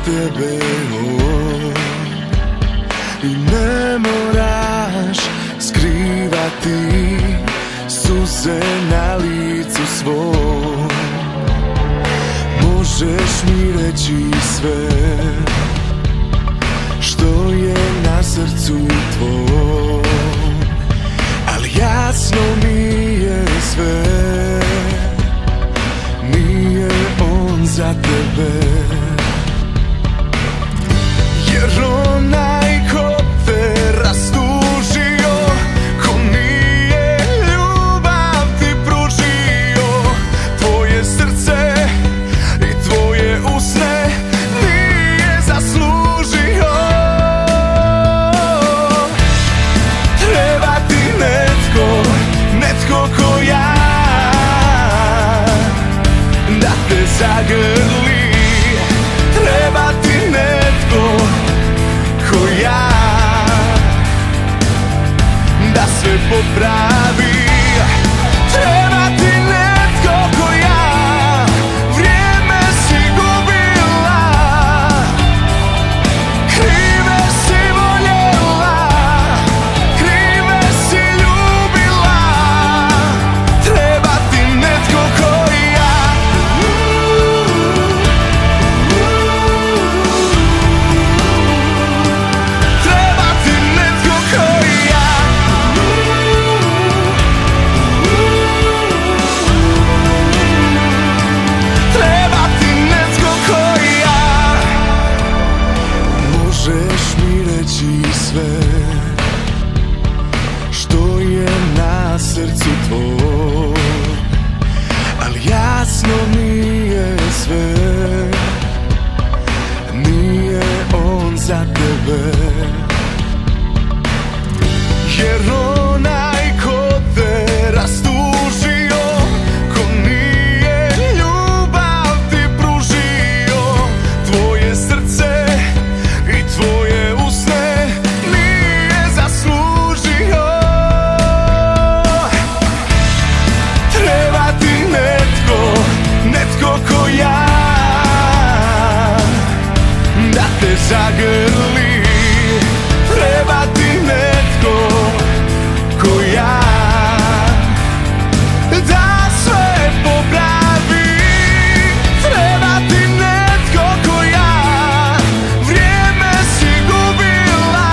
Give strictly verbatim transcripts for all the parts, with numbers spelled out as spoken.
tebe on. I ne moraš skrivati suze na licu svom. Možeš mi reći sve što je na srcu tvom, ali jasno mi je sve, nije on za tebe. Jer onaj ko te rastužio, ko nije ljubav ti pružio, tvoje srce i tvoje usne nije zaslužio. Treba ti netko, netko ko ja, da te zagrli. Treba ti netko ko ja, da sve popravi. Treba ti netko ko ja, vrijeme si gubila, krive si voljela, krive si ljubila. Treba ti netko ko ja. Treba ti netko ko ja. Treba ti netko ko ja. Možeš mi reći sve što je na srcu tvoj, ali jasno mi je sve, nije on za tebe. Jer onaj ko te rastužio, ko nije ljubav ti pružio, tvoje srce i tvoje usne nije zaslužio. Treba ti netko, netko ko ja, da te zagrli. Treba ti netko ko ja, da sve popravi. Treba ti netko ko ja, vrijeme si gubila,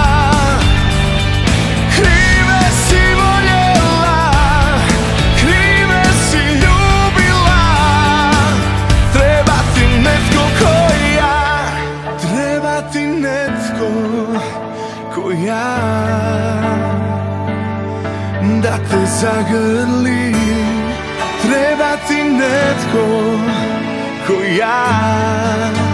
krive si voljela, krive si ljubila. Treba ti netko ko ja, treba ti netko ko ja, da te zagrli. Treba ti netko ko ja.